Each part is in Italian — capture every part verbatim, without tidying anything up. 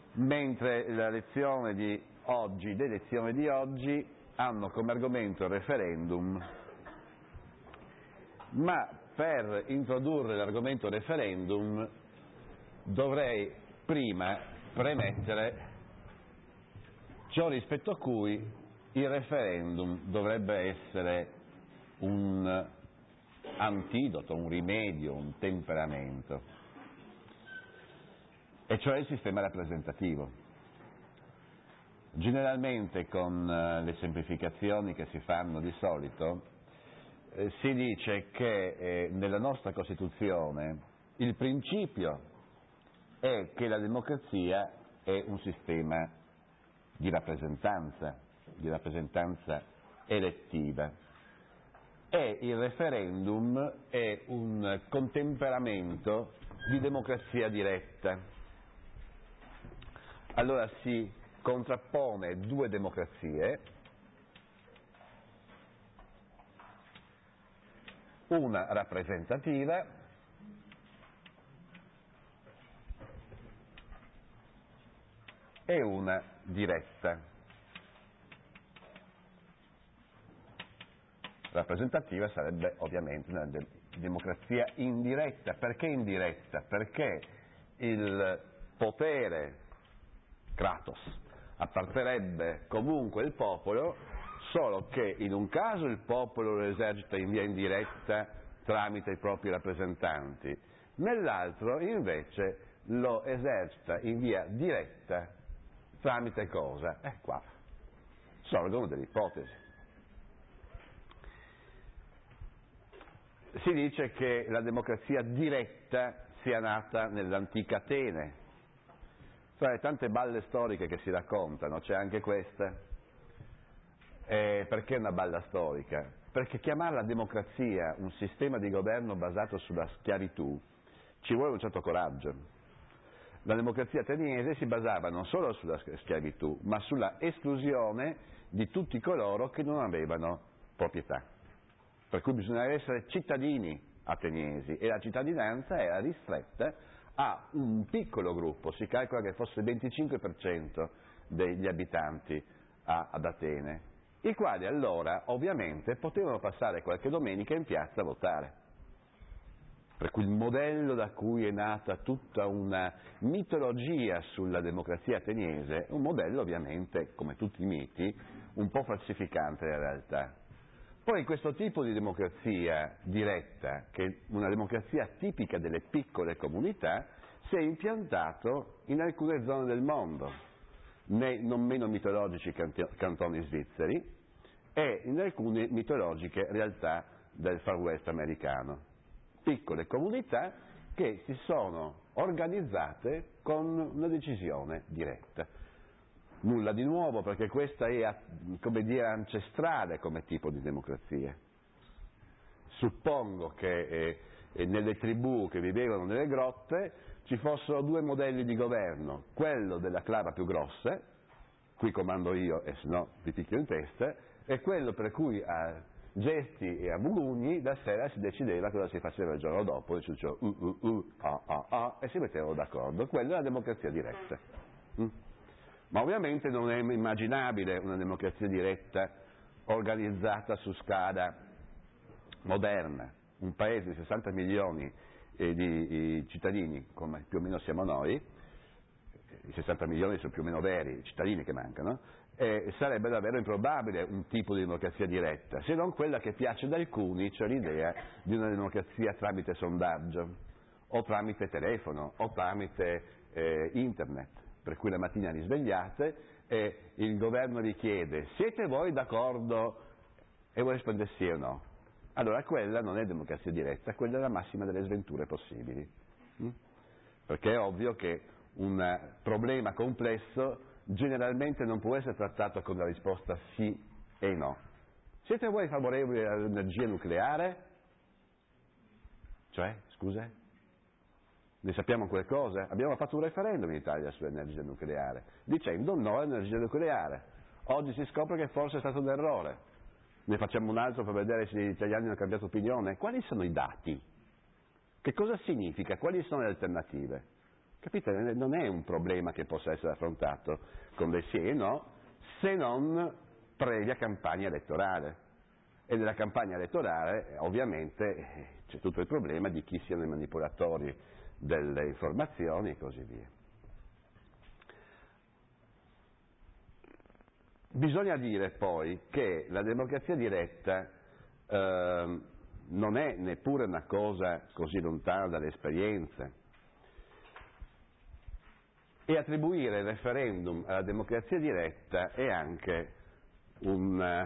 mentre la lezione di oggi, le lezioni di oggi hanno come argomento il referendum, ma per introdurre l'argomento referendum dovrei prima premettere ciò rispetto a cui il referendum dovrebbe essere un antidoto, un rimedio, un temperamento, e cioè il sistema rappresentativo. Generalmente, con le semplificazioni che si fanno di solito, eh, si dice che eh, nella nostra Costituzione il principio è che la democrazia è un sistema di rappresentanza, di rappresentanza elettiva, e il referendum è un contemperamento di democrazia diretta. Allora si contrappone due democrazie, una rappresentativa e una diretta. Rappresentativa sarebbe ovviamente una de- democrazia indiretta. Perché indiretta? Perché il potere, Kratos, apparterebbe comunque al popolo, solo che in un caso il popolo lo esercita in via indiretta tramite i propri rappresentanti, nell'altro invece lo esercita in via diretta tramite cosa? Eh qua sorgono delle ipotesi. Si dice che la democrazia diretta sia nata nell'antica Atene. Tra le tante balle storiche che si raccontano c'è anche questa. Eh, perché una balla storica? Perché chiamare la democrazia un sistema di governo basato sulla schiavitù ci vuole un certo coraggio. La democrazia ateniese si basava non solo sulla schiavitù, ma sulla esclusione di tutti coloro che non avevano proprietà. Per cui bisognava essere cittadini ateniesi, e la cittadinanza era ristretta a un piccolo gruppo. Si calcola che fosse il venticinque per cento degli abitanti a, ad Atene, i quali allora ovviamente potevano passare qualche domenica in piazza a votare. Per cui il modello da cui è nata tutta una mitologia sulla democrazia ateniese è un modello ovviamente, come tutti i miti, un po' falsificante della realtà. Poi questo tipo di democrazia diretta, che è una democrazia tipica delle piccole comunità, si è impiantato in alcune zone del mondo, nei non meno mitologici cantoni svizzeri e in alcune mitologiche realtà del Far West americano. Piccole comunità che si sono organizzate con una decisione diretta. Nulla di nuovo, perché questa è, come dire, ancestrale come tipo di democrazia. Suppongo che eh, nelle tribù che vivevano nelle grotte ci fossero due modelli di governo: quello della clava più grossa, qui comando io e se no vi picchio in testa, e quello per cui a gesti e a mugugni la sera si decideva cosa si faceva il giorno dopo, e si diceva uh, uh, uh, ah, ah, ah, e si mettevano d'accordo. Quella è la democrazia diretta. Mm? Ma ovviamente non è immaginabile una democrazia diretta organizzata su scala moderna. Un paese di sessanta milioni eh, di, di cittadini, come più o meno siamo noi, i sessanta milioni sono più o meno veri, i cittadini che mancano, eh, sarebbe davvero improbabile un tipo di democrazia diretta, se non quella che piace ad alcuni, cioè l'idea di una democrazia tramite sondaggio, o tramite telefono, o tramite eh, internet. Per cui la mattina vi svegliate e il governo vi chiede: siete voi d'accordo? E voi rispondete sì o no. Allora quella non è democrazia diretta, quella è la massima delle sventure possibili. Mm? Perché è ovvio che un problema complesso generalmente non può essere trattato con la risposta sì e no. Siete voi favorevoli all'energia nucleare? Cioè, scusa? Ne sappiamo qualcosa? Abbiamo fatto un referendum in Italia sull'energia nucleare, dicendo no all'energia nucleare. Oggi si scopre che forse è stato un errore. Ne facciamo un altro per vedere se gli italiani hanno cambiato opinione. Quali sono i dati? Che cosa significa? Quali sono le alternative? Capite? Non è un problema che possa essere affrontato con del sì e no, se non previa campagna elettorale. E nella campagna elettorale ovviamente c'è tutto il problema di chi siano i manipolatori delle informazioni e così via. Bisogna dire poi che la democrazia diretta eh, non è neppure una cosa così lontana dalle esperienze, e attribuire il referendum alla democrazia diretta è anche un,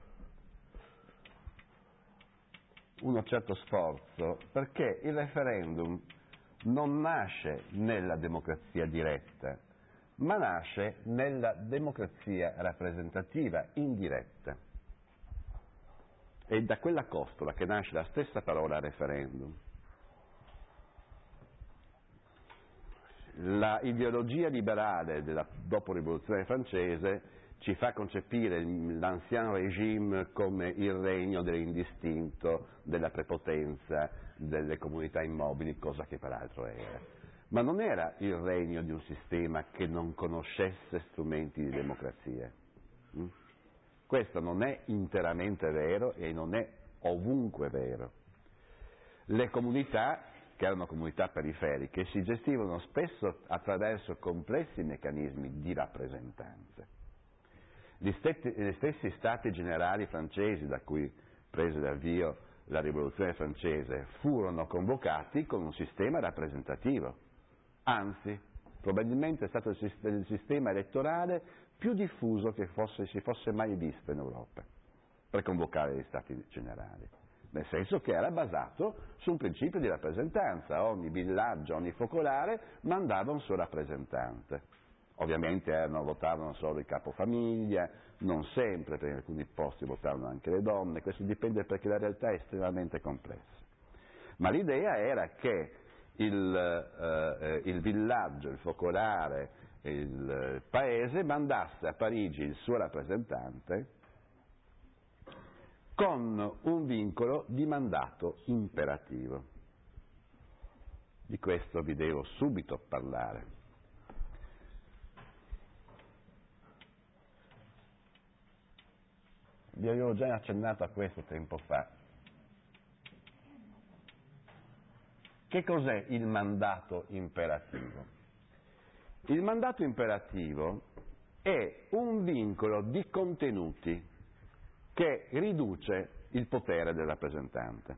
uno certo sforzo, perché il referendum non nasce nella democrazia diretta, ma nasce nella democrazia rappresentativa indiretta. È da quella costola che nasce la stessa parola referendum. La ideologia liberale della dopo rivoluzione francese ci fa concepire l'ancien régime come il regno dell'indistinto, della prepotenza, delle comunità immobili, cosa che peraltro era. Ma non era il regno di un sistema che non conoscesse strumenti di democrazia. Questo non è interamente vero e non è ovunque vero. Le comunità, che erano comunità periferiche, si gestivano spesso attraverso complessi meccanismi di rappresentanza. Gli stessi, gli stessi stati generali francesi da cui prese l'avvio la rivoluzione francese furono convocati con un sistema rappresentativo, anzi probabilmente è stato il sistema elettorale più diffuso che fosse, si fosse mai visto in Europa per convocare gli stati generali, nel senso che era basato su un principio di rappresentanza. Ogni villaggio, ogni focolare mandava un suo rappresentante. Ovviamente erano, votavano solo il capofamiglia, non sempre, perché in alcuni posti votavano anche le donne, questo dipende perché la realtà è estremamente complessa. Ma l'idea era che il, eh, il villaggio, il focolare, il paese mandasse a Parigi il suo rappresentante con un vincolo di mandato imperativo. Di questo vi devo subito parlare. Vi avevo già accennato a questo tempo fa. Che cos'è il mandato imperativo? Il mandato imperativo è un vincolo di contenuti che riduce il potere del rappresentante.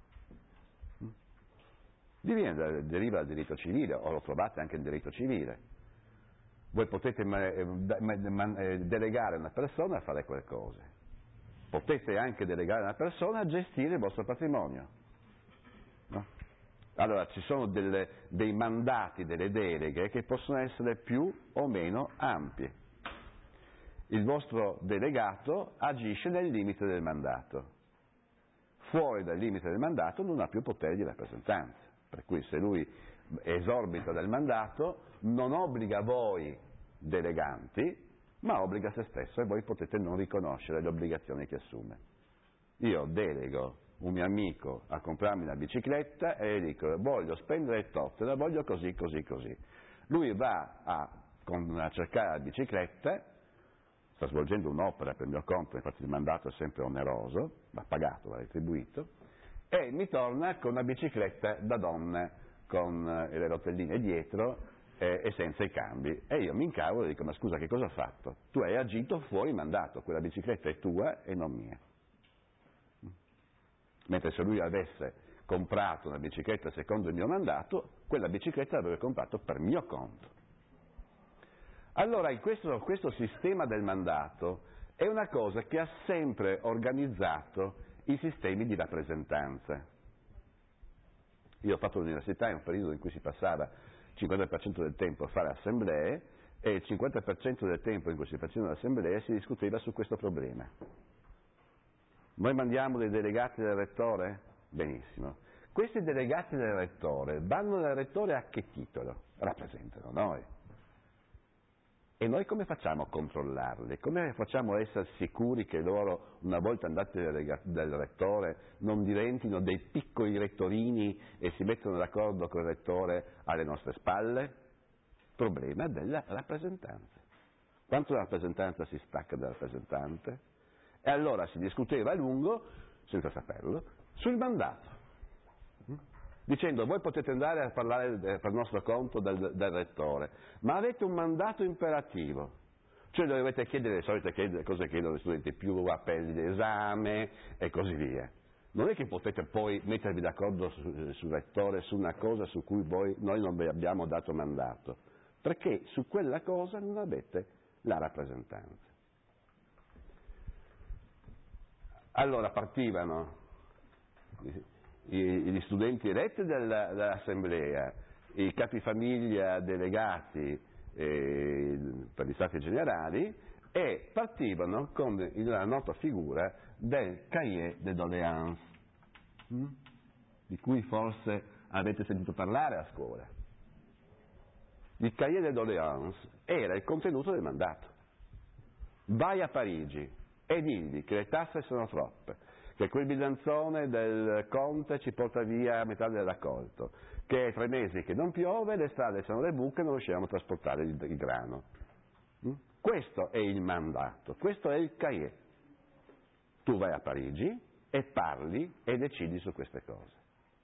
Diviene, deriva dal diritto civile, o lo trovate anche nel diritto civile. Voi potete delegare una persona a fare qualcosa. Potete anche delegare una persona a gestire il vostro patrimonio. No? Allora ci sono delle, dei mandati, delle deleghe che possono essere più o meno ampie. Il vostro delegato agisce nel limite del mandato. Fuori dal limite del mandato non ha più potere di rappresentanza. Per cui se lui esorbita del mandato non obbliga voi deleganti, ma obbliga se stesso e voi potete non riconoscere le obbligazioni che assume. Io delego un mio amico a comprarmi una bicicletta e gli dico voglio spendere tot, la voglio così, così, così. Lui va a, a cercare la bicicletta, sta svolgendo un'opera per il mio conto, infatti il mandato è sempre oneroso, va pagato, va retribuito, e mi torna con una bicicletta da donna con le rotelline dietro eh, e senza i cambi, e io mi incavolo e dico ma scusa che cosa ho fatto? Tu hai agito fuori mandato, quella bicicletta è tua e non mia. Mentre se lui avesse comprato una bicicletta secondo il mio mandato, quella bicicletta l'avrebbe comprato per mio conto. Allora questo, questo sistema del mandato è una cosa che ha sempre organizzato i sistemi di rappresentanza. Io ho fatto l'università in un periodo in cui si passava il cinquanta per cento del tempo a fare assemblee e il cinquanta per cento del tempo in cui si facevano le assemblee si discuteva su questo problema. Noi mandiamo dei delegati del rettore? Benissimo. Questi delegati del rettore vanno dal rettore a che titolo? Rappresentano noi. E noi come facciamo a controllarli? Come facciamo a essere sicuri che loro, una volta andati dal rettore, non diventino dei piccoli rettorini e si mettono d'accordo con il rettore alle nostre spalle? problema della rappresentanza. Quanto la rappresentanza si stacca dal rappresentante? E allora si discuteva a lungo, senza saperlo, sul mandato, dicendo voi potete andare a parlare per nostro conto del, del rettore, ma avete un mandato imperativo, cioè dovete chiedere le solite cose che chiedono gli studenti, più appelli d'esame e così via. Non è che potete poi mettervi d'accordo sul, sul rettore su una cosa su cui voi, noi non vi abbiamo dato mandato, perché su quella cosa non avete la rappresentanza. Allora partivano gli studenti eletti dell'assemblea, i capifamiglia delegati eh, per gli stati generali, e partivano con la nota figura del cahier de doléances, hm? di cui forse avete sentito parlare a scuola. Il cahier de doléances era il contenuto del mandato. Vai a Parigi e digli che le tasse sono troppe, che quel bilanzone del Conte ci porta via a metà del raccolto, che è tre mesi che non piove, le strade sono le buche e non riusciamo a trasportare il, il grano. Mm? Questo è il mandato, questo è il cahier. Tu vai a Parigi e parli e decidi su queste cose.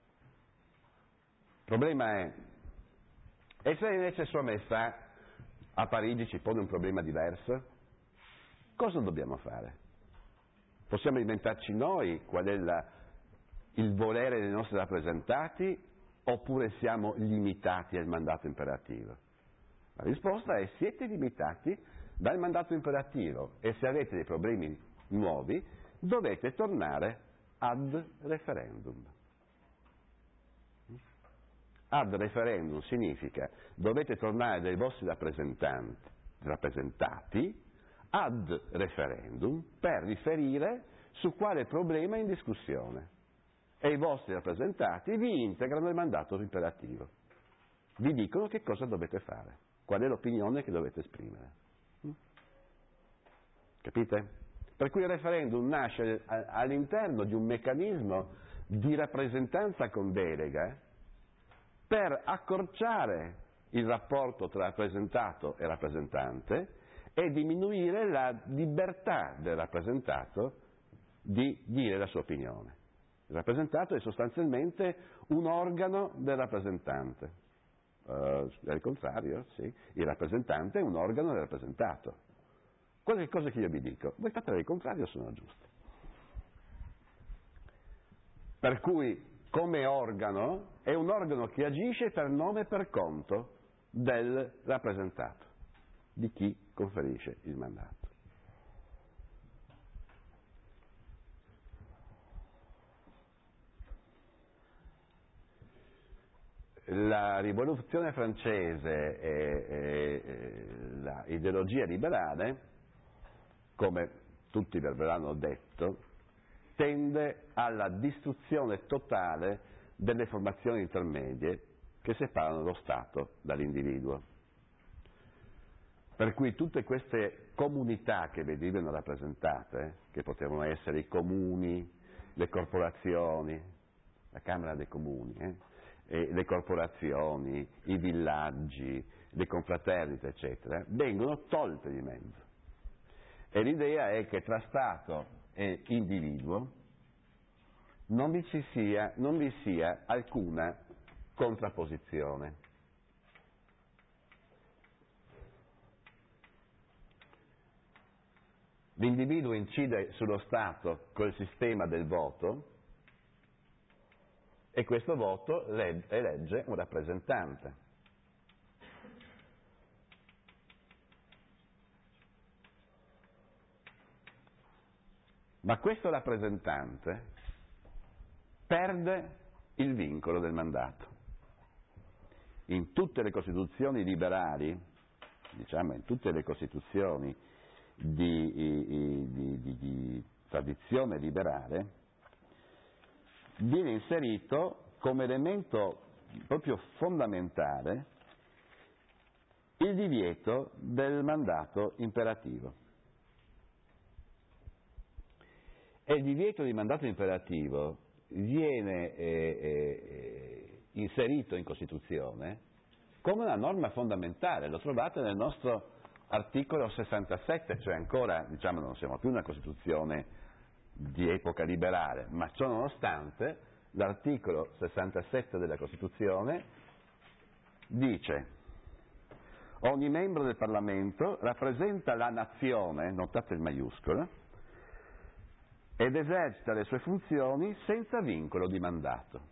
Il problema è, e se invece sua maestà a Parigi ci pone un problema diverso, cosa dobbiamo fare? Possiamo inventarci noi qual è la, il volere dei nostri rappresentati, oppure siamo limitati al mandato imperativo? La risposta è: siete limitati dal mandato imperativo, e se avete dei problemi nuovi dovete tornare ad referendum. Ad referendum significa dovete tornare dai vostri rappresentanti, rappresentati ad referendum per riferire su quale problema è in discussione, e i vostri rappresentati vi integrano il mandato imperativo, vi dicono che cosa dovete fare, qual è l'opinione che dovete esprimere. Capite? Per cui il referendum nasce all'interno di un meccanismo di rappresentanza con delega per accorciare il rapporto tra rappresentato e rappresentante e diminuire la libertà del rappresentato di dire la sua opinione. Il rappresentato è sostanzialmente un organo del rappresentante, uh, è il contrario, sì, il rappresentante è un organo del rappresentato. Quelle cose che io vi dico, voi fate il contrario, sono giuste. Per cui, come organo, è un organo che agisce per nome e per conto del rappresentato, di chi conferisce il mandato. La rivoluzione francese e, e, e l'ideologia liberale, come tutti vi avranno detto, tende alla distruzione totale delle formazioni intermedie che separano lo Stato dall'individuo. Per cui tutte queste comunità che venivano rappresentate, che potevano essere i comuni, le corporazioni, la Camera dei Comuni, eh, e le corporazioni, i villaggi, le confraternite, eccetera, vengono tolte di mezzo. E l'idea è che tra Stato e individuo non vi, ci sia, non vi sia alcuna contrapposizione. L'individuo incide sullo Stato col sistema del voto e questo voto elegge un rappresentante. Ma questo rappresentante perde il vincolo del mandato. In tutte le Costituzioni liberali, diciamo in tutte le Costituzioni di, di, di, di, di tradizione liberale, viene inserito come elemento proprio fondamentale il divieto del mandato imperativo. E il divieto di mandato imperativo viene eh, eh, inserito in Costituzione come una norma fondamentale, lo trovate nel nostro articolo sessantasette, cioè ancora, diciamo, non siamo più una Costituzione di epoca liberale, ma ciò nonostante l'articolo sessantasette della Costituzione dice: ogni membro del Parlamento rappresenta la nazione, notate il maiuscolo, ed esercita le sue funzioni senza vincolo di mandato.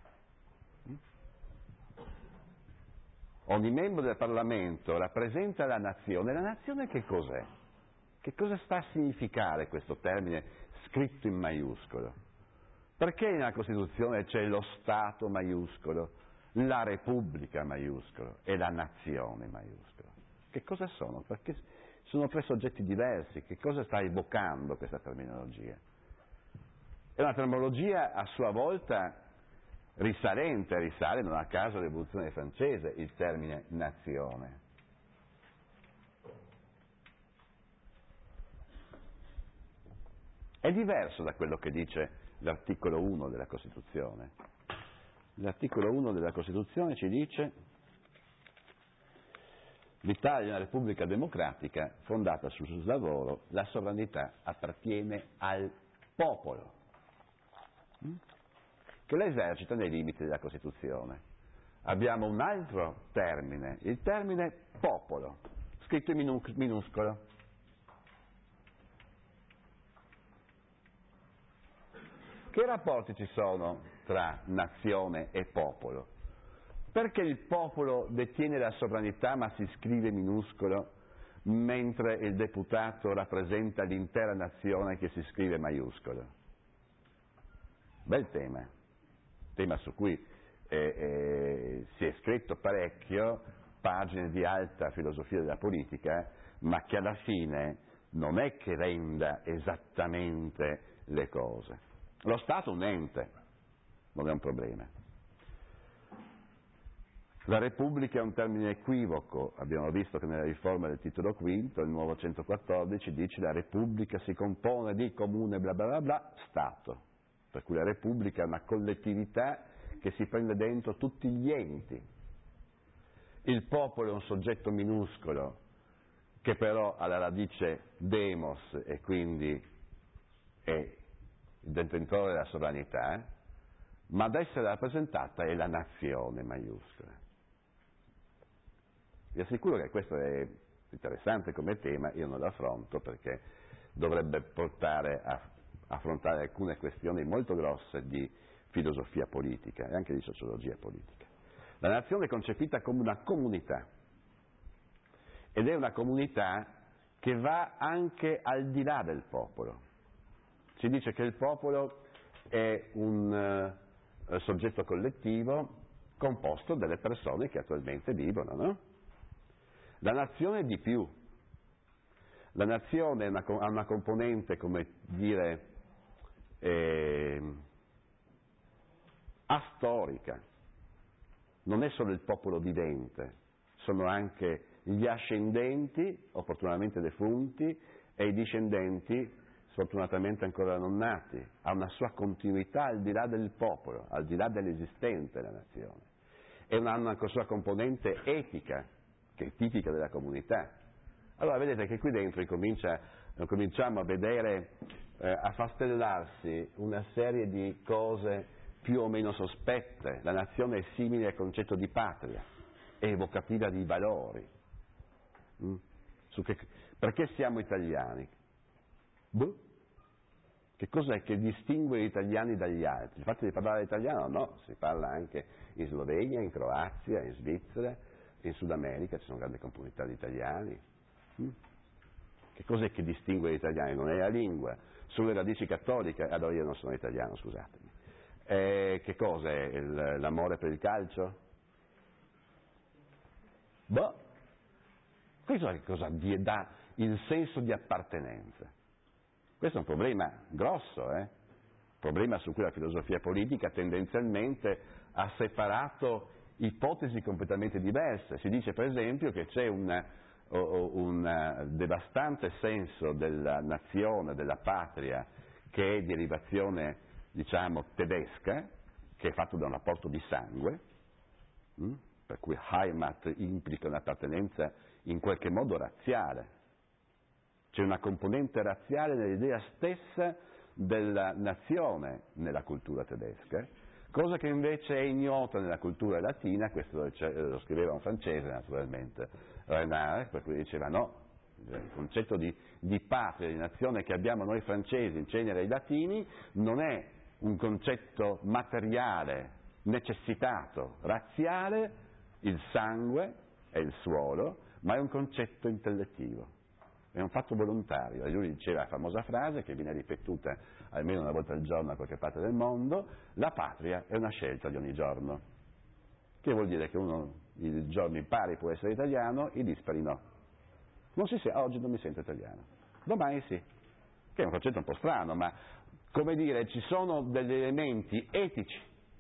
Ogni membro del Parlamento rappresenta la nazione. La nazione che cos'è? Che cosa sta a significare questo termine scritto in maiuscolo? Perché nella Costituzione c'è lo Stato maiuscolo, la Repubblica maiuscolo e la nazione maiuscolo? Che cosa sono? Perché sono tre soggetti diversi. Che cosa sta evocando questa terminologia? È una terminologia a sua volta risalente, risale non a caso alla rivoluzione francese il termine nazione. È diverso da quello che dice l'articolo uno della Costituzione. L'articolo uno della Costituzione ci dice: l'Italia è una repubblica democratica fondata sul lavoro, la sovranità appartiene al popolo, che la esercita nei limiti della Costituzione. Abbiamo un altro termine, il termine popolo, scritto in minuscolo. Che rapporti ci sono tra nazione e popolo? Perché il popolo detiene la sovranità ma si scrive minuscolo, mentre il deputato rappresenta l'intera nazione che si scrive maiuscolo? Bel tema. Tema su cui eh, eh, si è scritto parecchio, pagine di alta filosofia della politica, ma che alla fine non è che renda esattamente le cose. Lo Stato è un ente, non è un problema. La Repubblica è un termine equivoco, abbiamo visto che nella riforma del titolo quinto, il nuovo centoquattordici dice: la Repubblica si compone di comune bla bla bla bla Stato. Per cui la Repubblica è una collettività che si prende dentro tutti gli enti. Il popolo è un soggetto minuscolo che però ha la radice demos e quindi è il detentore della sovranità, ma ad essere rappresentata è la nazione maiuscola. Vi assicuro che questo è interessante come tema, io non lo affronto perché dovrebbe portare a affrontare alcune questioni molto grosse di filosofia politica e anche di sociologia politica. La nazione è concepita come una comunità, ed è una comunità che va anche al di là del popolo. Si dice che il popolo è un uh, soggetto collettivo composto dalle persone che attualmente vivono, no? La nazione è di più. La nazione è una, ha una componente, come dire, Eh, astorica. Non è solo il popolo vivente, sono anche gli ascendenti, opportunamente defunti, e i discendenti, sfortunatamente ancora non nati. Ha una sua continuità al di là del popolo, al di là dell'esistente della nazione. E ha una sua componente etica, che è tipica della comunità. Allora vedete che qui dentro incomincia, cominciamo a vedere, eh, a affastellarsi una serie di cose più o meno sospette. La nazione è simile al concetto di patria, è evocativa di valori. Mm? Su che, perché siamo italiani? Boh. Che cos'è che distingue gli italiani dagli altri? Il fatto di parlare italiano? No, si parla anche in Slovenia, in Croazia, in Svizzera, in Sud America ci sono grandi comunità di italiani. Mm? Che cos'è che distingue gli italiani? Non è la lingua, sono le radici cattoliche. Allora io non sono italiano, scusatemi. Eh, che cos'è? Il, l'amore per il calcio? Boh. Questo è cosa dà il senso di appartenenza. Questo è un problema grosso, eh? Problema su cui la filosofia politica tendenzialmente ha separato ipotesi completamente diverse. Si dice per esempio che c'è una, un devastante senso della nazione, della patria, che è di derivazione, diciamo, tedesca, che è fatto da un rapporto di sangue, hm? per cui Heimat implica un'appartenenza in qualche modo razziale. C'è una componente razziale nell'idea stessa della nazione nella cultura tedesca, cosa che invece è ignota nella cultura latina. Questo lo scriveva un francese naturalmente, Renard, per cui diceva no, il concetto di, di patria, di nazione che abbiamo noi francesi, in genere i latini, non è un concetto materiale, necessitato, razziale, il sangue e il suolo, ma è un concetto intellettivo, è un fatto volontario. E lui diceva la famosa frase che viene ripetuta almeno una volta al giorno da qualche parte del mondo: la patria è una scelta di ogni giorno, che vuol dire che uno i giorni pari può essere italiano, i dispari no. Non si sa, oggi non mi sento italiano, domani sì, che è un concetto un po' strano, ma come dire, ci sono degli elementi etici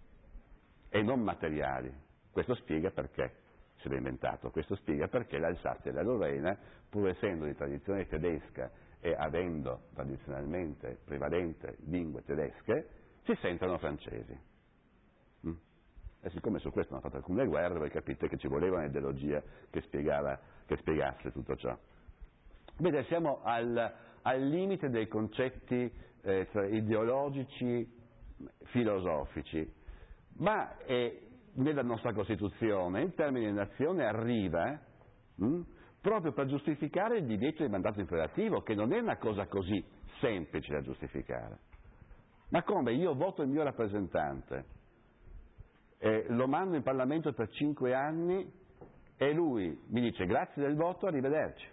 e non materiali. Questo spiega perché se l'è inventato, questo spiega perché l'Alsazia e la Lorena, pur essendo di tradizione tedesca e avendo tradizionalmente prevalente lingue tedesche, si sentono francesi. Mm? E siccome su questo hanno fatto alcune guerre, voi capite che ci voleva un'ideologia che, spiegava, che spiegasse tutto ciò. Vedete, siamo al, al limite dei concetti eh, ideologici, filosofici, ma è, nella nostra Costituzione il termine nazione arriva hm, proprio per giustificare il divieto di mandato imperativo, che non è una cosa così semplice da giustificare. Ma come? Io voto il mio rappresentante, eh, lo mando in Parlamento per cinque anni e lui mi dice grazie del voto, arrivederci.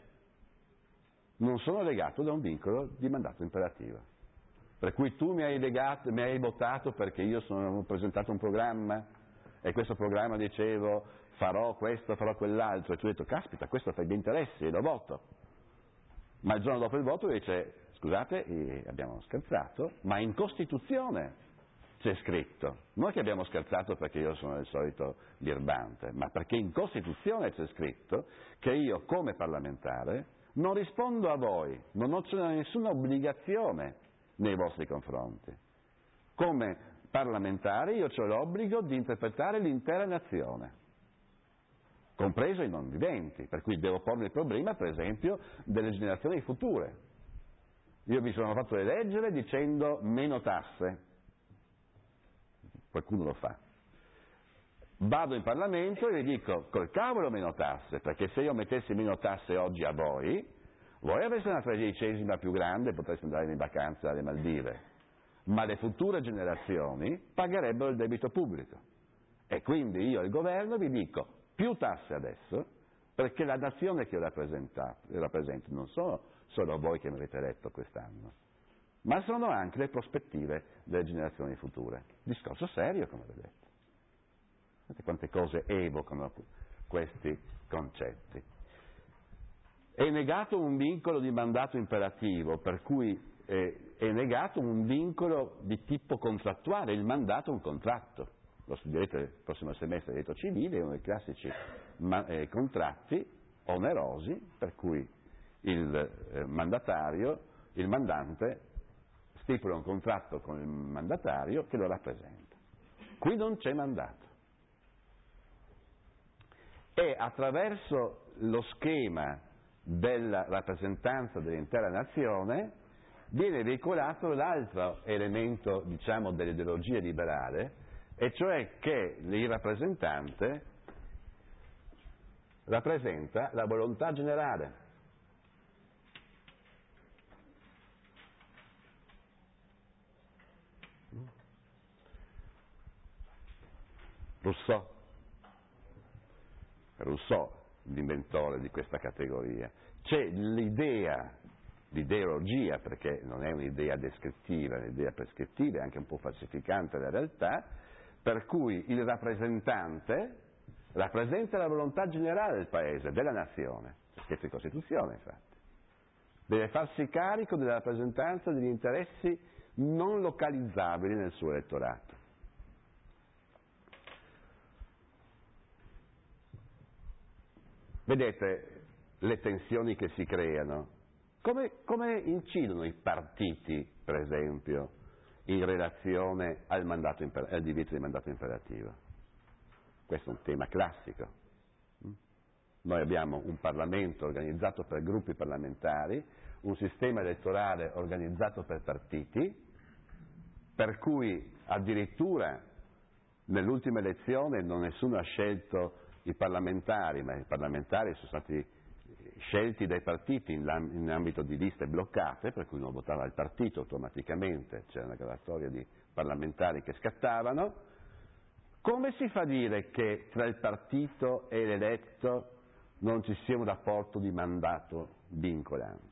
Non sono legato da un vincolo di mandato imperativo. Per cui tu mi hai, legato, mi hai votato perché io sono, ho presentato un programma e questo programma dicevo farò questo, farò quell'altro, e tu hai detto caspita, questo fa i miei interessi e lo voto. Ma il giorno dopo il voto dice scusate, eh, abbiamo scherzato, ma in Costituzione c'è scritto, non che abbiamo scherzato perché io sono il solito birbante, ma perché in Costituzione c'è scritto che io come parlamentare non rispondo a voi, non ho nessuna obbligazione nei vostri confronti. Come parlamentare io ho l'obbligo di interpretare l'intera nazione, compreso i non viventi, per cui devo pormi il problema, per esempio, delle generazioni future. Io mi sono fatto eleggere dicendo meno tasse, qualcuno lo fa. Vado in Parlamento e vi dico col cavolo meno tasse, perché se io mettessi meno tasse oggi a voi, voi avreste una tredicesima più grande e potreste andare in vacanza alle Maldive. Ma le future generazioni pagherebbero il debito pubblico. E quindi io, il governo, vi dico più tasse adesso, perché la nazione che io rappresento non sono solo voi che mi avete eletto quest'anno, ma sono anche le prospettive delle generazioni future. Discorso serio, come vedete. Vedete quante cose evocano questi concetti. È negato un vincolo di mandato imperativo, per cui eh, è negato un vincolo di tipo contrattuale. Il mandato è un contratto, lo studierete il prossimo semestre di diritto civile, è uno dei classici ma, eh, contratti onerosi, per cui il eh, mandatario, il mandante stipula un contratto con il mandatario che lo rappresenta. Qui non c'è mandato. E attraverso lo schema della rappresentanza dell'intera nazione viene veicolato l'altro elemento, diciamo, dell'ideologia liberale, e cioè che il rappresentante rappresenta la volontà generale. Rousseau, Rousseau, l'inventore di questa categoria. C'è l'idea di ideologia, perché non è un'idea descrittiva, è un'idea prescrittiva, è anche un po' falsificante la realtà, per cui il rappresentante rappresenta la volontà generale del paese, della nazione, c'è scritto in Costituzione infatti, deve farsi carico della rappresentanza degli interessi non localizzabili nel suo elettorato. Vedete le tensioni che si creano, come, come incidono i partiti, per esempio, in relazione al, mandato imper- al divieto di mandato imperativo? questo è un tema classico. Noi abbiamo un Parlamento organizzato per gruppi parlamentari, un sistema elettorale organizzato per partiti, per cui addirittura nell'ultima elezione non nessuno ha scelto i parlamentari, ma i parlamentari sono stati scelti dai partiti in, in ambito di liste bloccate, per cui uno votava il partito automaticamente, c'era una graduatoria di parlamentari che scattavano. Come si fa a dire che tra il partito e l'eletto non ci sia un rapporto di mandato vincolante?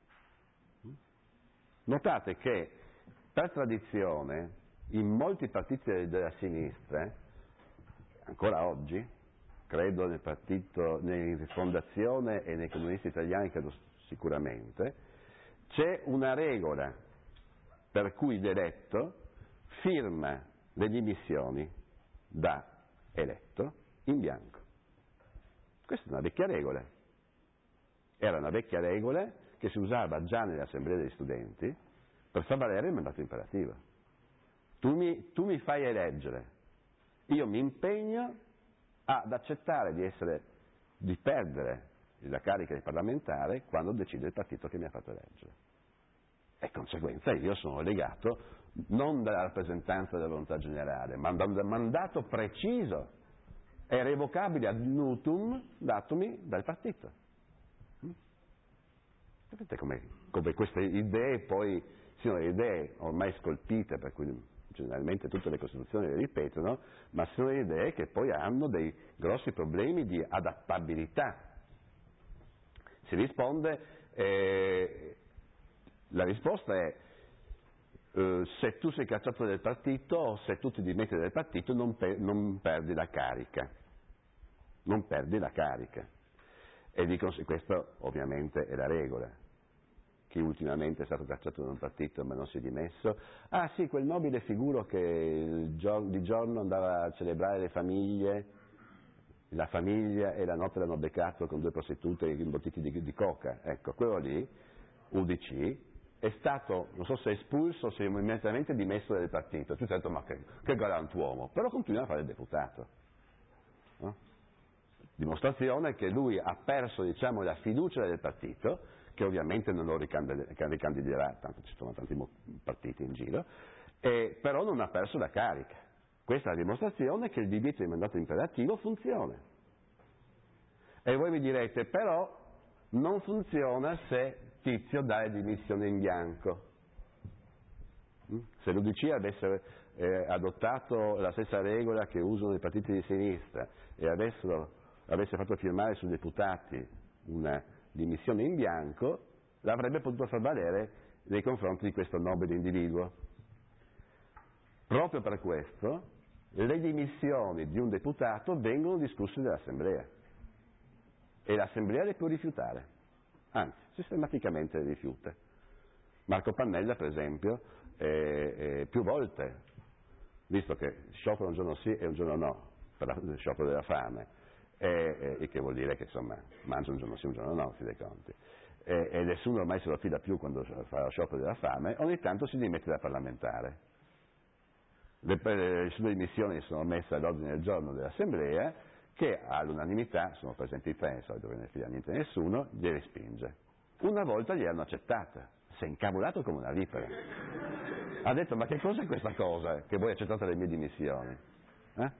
Notate che per tradizione in molti partiti della sinistra, ancora oggi, credo nel partito, nella Rifondazione e nei comunisti italiani credo sicuramente, c'è una regola per cui l'eletto firma le dimissioni da eletto in bianco. Questa è una vecchia regola. Era una vecchia regola che si usava già nelle assemblee degli studenti per far valere il mandato imperativo. Tu mi, tu mi fai eleggere, io mi impegno ad accettare di essere, di perdere la carica di parlamentare quando decide il partito che mi ha fatto eleggere. E conseguenza io sono legato non dalla rappresentanza della volontà generale, ma da un mandato preciso e revocabile ad nutum datumi dal partito. Capite come, come queste idee poi siano idee ormai scolpite, per cui generalmente tutte le Costituzioni le ripetono, ma sono idee che poi hanno dei grossi problemi di adattabilità. Si risponde, eh, la risposta è eh, se tu sei cacciato dal partito o se tu ti dimetti dal partito non, per, non perdi la carica, non perdi la carica. E di questo ovviamente è la regola. Chi ultimamente è stato cacciato da un partito ma non si è dimesso, ah sì, quel nobile figuro che il giorno, di giorno andava a celebrare le famiglie, la famiglia e la notte l'hanno beccato con due prostitute imbottiti di, di coca, ecco, quello lì, U D C, è stato, non so se espulso o se immediatamente dimesso dal partito. Tu hai detto, ma che, che galantuomo, però continua a fare il deputato. No? Dimostrazione che lui ha perso, diciamo, la fiducia del partito, che ovviamente non lo ricandiderà, tanto ci sono tanti partiti in giro, e, però non ha perso la carica. Questa è la dimostrazione che il divieto di mandato imperativo funziona. E voi mi direte, però non funziona se Tizio dà le dimissioni in bianco. Se l'U D C avesse eh, adottato la stessa regola che usano i partiti di sinistra e avessero, avesse fatto firmare sui deputati una dimissione in bianco, l'avrebbe potuto far valere nei confronti di questo nobile individuo. Proprio per questo le dimissioni di un deputato vengono discusse dall'Assemblea e l'Assemblea le può rifiutare, anzi sistematicamente le rifiuta. Marco Pannella, per esempio, eh, eh, più volte, visto che sciopero un giorno sì e un giorno no, per il sciopero della fame, e, e che vuol dire che insomma mangia un giorno sì un giorno no, si dai conti, e, e nessuno ormai se lo fida più quando fa lo sciopero della fame, ogni tanto si dimette da parlamentare. Le, le sue dimissioni sono messe all'ordine del giorno dell'Assemblea, che all'unanimità, sono presenti tre, so dove ne frega niente nessuno, gliele respinge. Una volta gli hanno accettata, si è incavolato come una vipera. Ha detto, ma che cos'è questa cosa che voi accettate le mie dimissioni? Eh?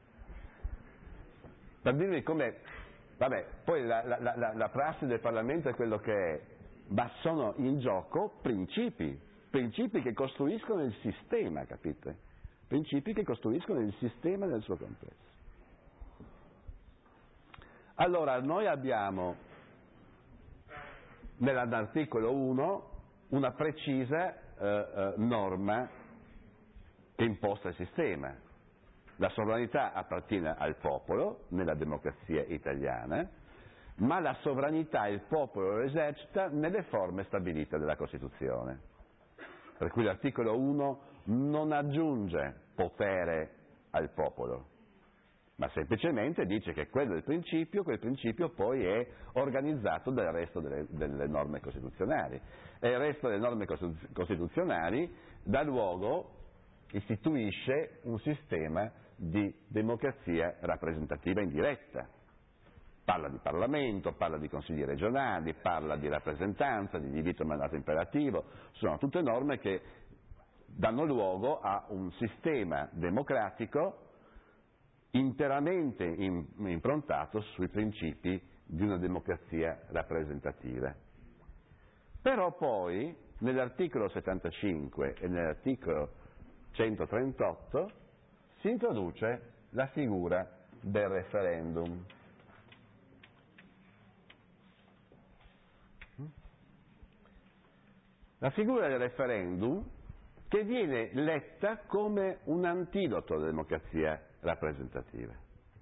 Per dirvi come, vabbè, poi la, la, la, la prassi del Parlamento è quello che è, ma sono in gioco principi, principi che costruiscono il sistema, capite? Principi che costruiscono il sistema nel suo complesso. Allora, noi abbiamo nell'articolo uno una precisa eh, eh, norma che imposta il sistema. La sovranità appartiene al popolo nella democrazia italiana, ma la sovranità il popolo lo esercita nelle forme stabilite dalla Costituzione. Per cui l'articolo uno non aggiunge potere al popolo, ma semplicemente dice che quello è il principio, quel principio poi è organizzato dal resto delle, delle norme costituzionali. E il resto delle norme costituzionali dà luogo, istituisce un sistema di democrazia rappresentativa indiretta. Parla di Parlamento, parla di consigli regionali, parla di rappresentanza, di divieto mandato imperativo, sono tutte norme che danno luogo a un sistema democratico interamente improntato sui principi di una democrazia rappresentativa. Però poi nell'articolo settantacinque e nell'articolo centotrentotto si introduce la figura del referendum. La figura del referendum che viene letta come un antidoto alla democrazia rappresentativa.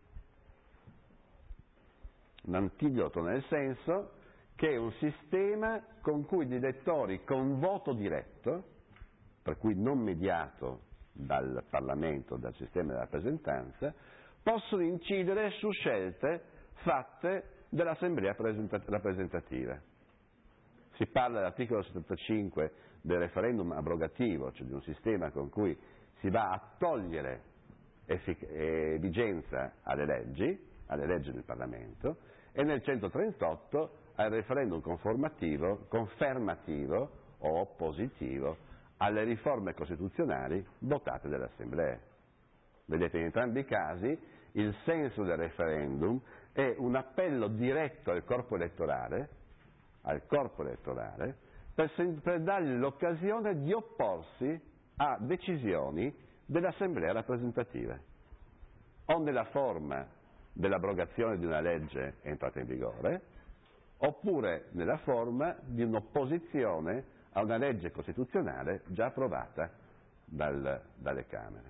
Un antidoto nel senso che è un sistema con cui gli elettori con voto diretto, per cui non mediato dal Parlamento, dal sistema di rappresentanza, possono incidere su scelte fatte dall'Assemblea rappresentativa. Si parla dell'articolo settantacinque del referendum abrogativo, cioè di un sistema con cui si va a togliere effic- eh, vigenza alle leggi, alle leggi del Parlamento, e nel centotrentotto al referendum conformativo, confermativo o oppositivo alle riforme costituzionali votate dall'Assemblea. Vedete, in entrambi i casi il senso del referendum è un appello diretto al corpo elettorale, al corpo elettorale per, per dargli l'occasione di opporsi a decisioni dell'Assemblea rappresentativa, o nella forma dell'abrogazione di una legge entrata in vigore, oppure nella forma di un'opposizione a una legge costituzionale già approvata dal, dalle Camere.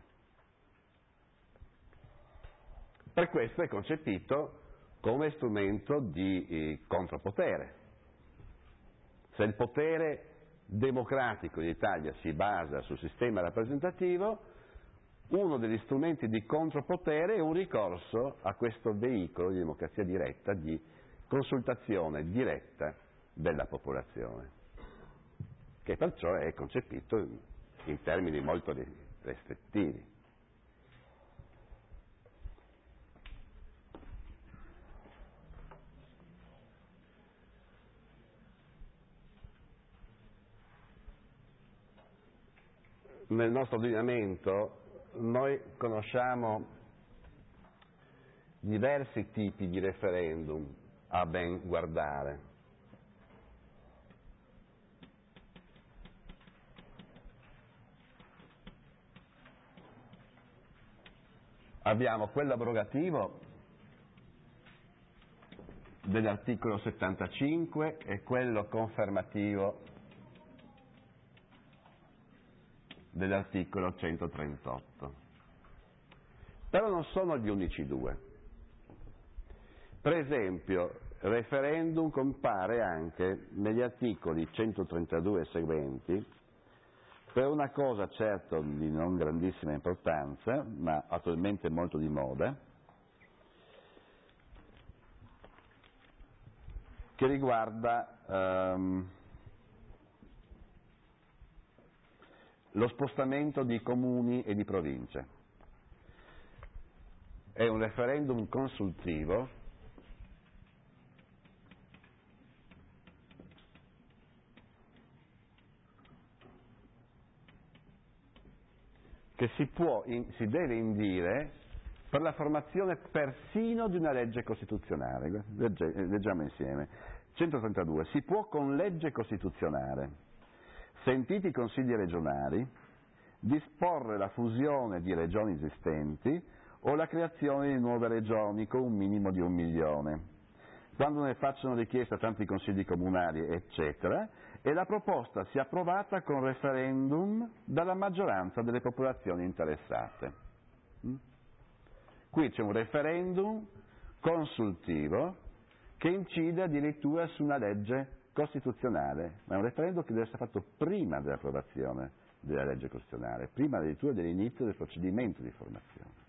Per questo è concepito come strumento di eh, contropotere. Se il potere democratico in Italia si basa sul sistema rappresentativo, uno degli strumenti di contropotere è un ricorso a questo veicolo di democrazia diretta, di consultazione diretta della popolazione, che perciò è concepito in, in termini molto restrittivi. Nel nostro ordinamento noi conosciamo diversi tipi di referendum a ben guardare. Abbiamo quello abrogativo dell'articolo settantacinque e quello confermativo dell'articolo centotrentotto. Però non sono gli unici due. Per esempio, referendum compare anche negli articoli centotrentadue e seguenti per una cosa certo di non grandissima importanza, ma attualmente molto di moda, che riguarda um, lo spostamento di comuni e di province. È un referendum consultivo che si può, in, si deve indire per la formazione persino di una legge costituzionale. Legge, leggiamo insieme. centotrentadue. Si può con legge costituzionale, sentiti i consigli regionali, disporre la fusione di regioni esistenti o la creazione di nuove regioni con un minimo di un milione, quando ne facciano richiesta tanti consigli comunali, eccetera, e la proposta sia approvata con referendum dalla maggioranza delle popolazioni interessate. Qui c'è un referendum consultivo che incide addirittura su una legge costituzionale, ma è un referendum che deve essere fatto prima dell'approvazione della legge costituzionale, prima addirittura dell'inizio del procedimento di formazione.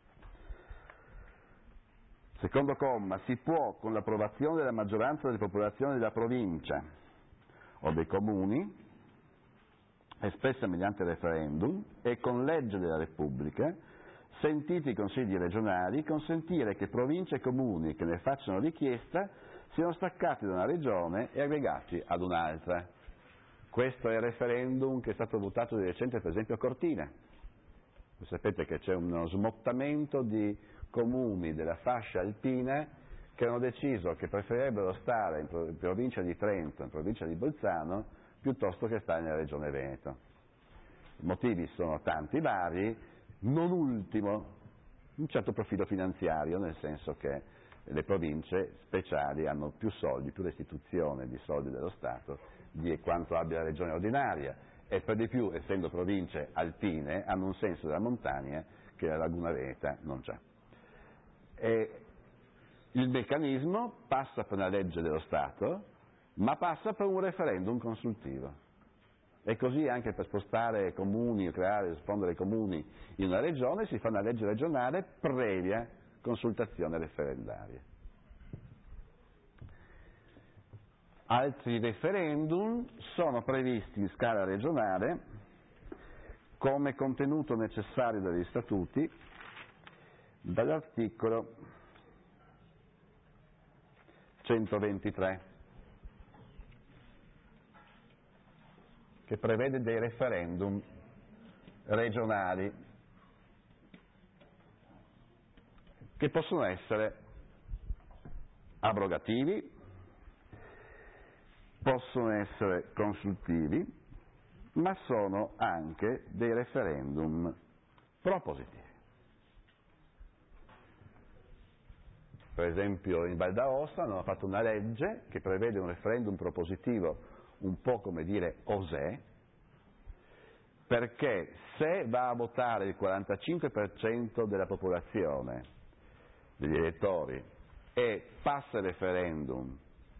Secondo comma, si può, con l'approvazione della maggioranza delle popolazioni della provincia o dei comuni, espressa mediante referendum, e con legge della Repubblica, sentiti i consigli regionali, consentire che province e comuni che ne facciano richiesta siano staccati da una regione e aggregati ad un'altra. Questo è il referendum che è stato votato di recente per esempio a Cortina. Voi sapete che c'è uno smottamento di comuni della fascia alpina che hanno deciso che preferirebbero stare in provincia di Trento, in provincia di Bolzano, piuttosto che stare nella regione Veneto. I motivi sono tanti vari, non ultimo un certo profilo finanziario, nel senso che le province speciali hanno più soldi, più restituzione di soldi dello Stato di quanto abbia la regione ordinaria e per di più, essendo province alpine, hanno un senso della montagna che la Laguna Veneta non c'ha. E il meccanismo passa per una legge dello Stato, ma passa per un referendum consultivo. E così anche per spostare comuni, creare, rispondere ai comuni in una regione, si fa una legge regionale previa consultazione referendaria. Altri referendum sono previsti in scala regionale come contenuto necessario dagli statuti dall'articolo centoventitré, che prevede dei referendum regionali che possono essere abrogativi, possono essere consultivi, ma sono anche dei referendum propositivi. Per esempio in Val d'Aosta hanno fatto una legge che prevede un referendum propositivo un po' come dire osè, perché se va a votare il quarantacinque per cento della popolazione, degli elettori, e passa il referendum,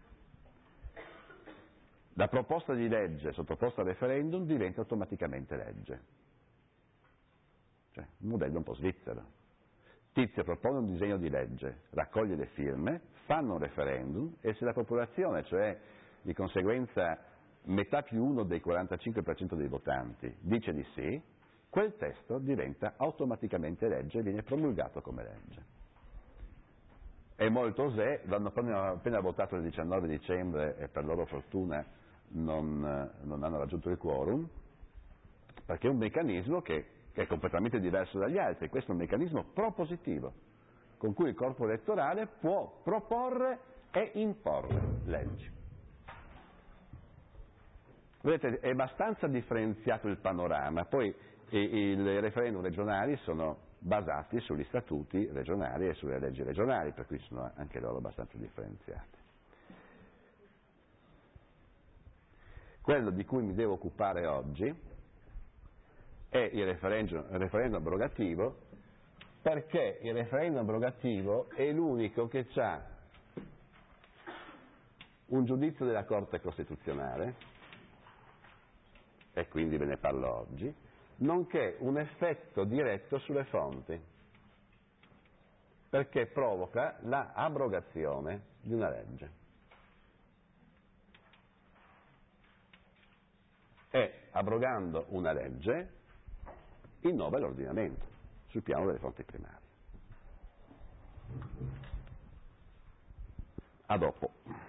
la proposta di legge sottoposta al referendum diventa automaticamente legge. Cioè, un modello un po' svizzero. Tizio propone un disegno di legge, raccoglie le firme, fanno un referendum e se la popolazione, cioè di conseguenza metà più uno dei quarantacinque per cento dei votanti, dice di sì, quel testo diventa automaticamente legge e viene promulgato come legge. E molto osè, l'hanno appena, appena votato il diciannove dicembre e per loro fortuna non, non hanno raggiunto il quorum, perché è un meccanismo che, che è completamente diverso dagli altri, questo è un meccanismo propositivo, con cui il corpo elettorale può proporre e imporre leggi. Vedete, è abbastanza differenziato il panorama, poi i, i referendum regionali sono basati sugli statuti regionali e sulle leggi regionali, per cui sono anche loro abbastanza differenziati. Quello di cui mi devo occupare oggi è il referendum, il referendum abrogativo, perché il referendum abrogativo è l'unico che ha un giudizio della Corte Costituzionale, e quindi ve ne parlo oggi, nonché un effetto diretto sulle fonti, perché provoca la abrogazione di una legge. E abrogando una legge innova l'ordinamento sul piano delle fonti primarie. A dopo.